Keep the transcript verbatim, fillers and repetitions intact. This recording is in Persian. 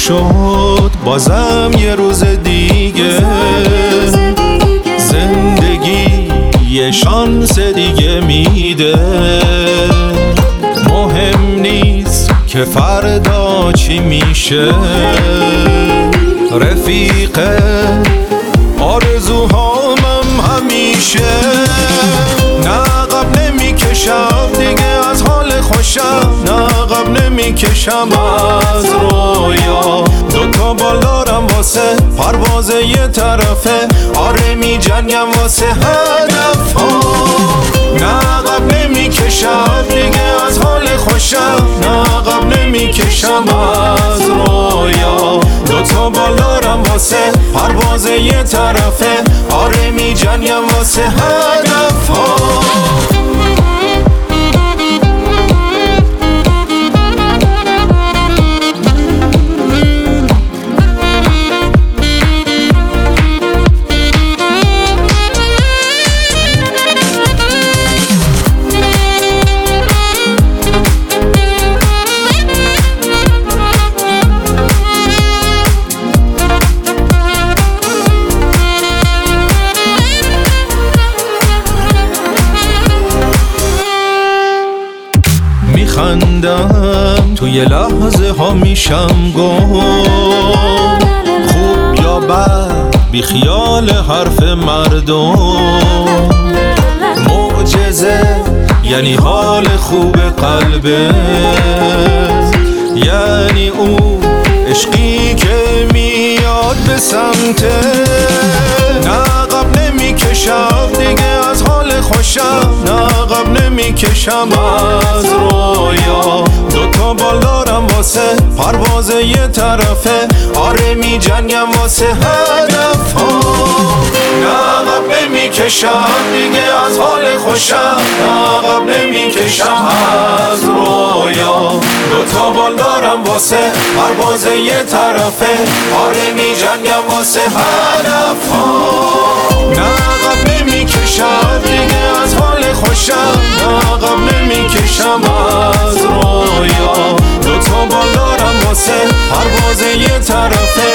شد بازم یه روز دیگه، زندگی یه شانس دیگه میده. مهم نیست که فردا چی میشه، رفیق آرزوهامم همیشه. نه عقب نمیکشم دیگه از حال خوشم، نه عقب نمیکشم از رویا. دوتا بال دارم واسه پرواز یه طرفه، آره می جنگم واسه هدف ها. نه عقب نمیکشم دیگه از حال خوشم، نه عقب نمیکشم از رویا. دوتا بال دارم واسه پرواز یه طرفه، آره می جنگم واسه هدف ها. میخندم توی لحظه ها میشم گم، خوب یا بد بی خیال حرف مردم. معجزه یعنی حال خوب قلبه، یعنی اون عشقی که میاد به سمته. نه عقب نمیکشم دیگه از حال خوشم، نه عقب نمیکشم از رویا. دوتا بال دارم واسه پرواز یه طرفه، آره می جنگم واسه هدف ها. نه عقب نمیکشم دیگه از حال خوشم، نه عقب نمیکشم از رویا. دوتا بال دارم واسه پرواز یه طرفه، آره می جنگم واسه هدف ها. نه عقب نمیکشم دیگه از حال خوشم، نه عقب نمیکشم از رویا. دوتا بال دارم واسه پرواز یه طرفه،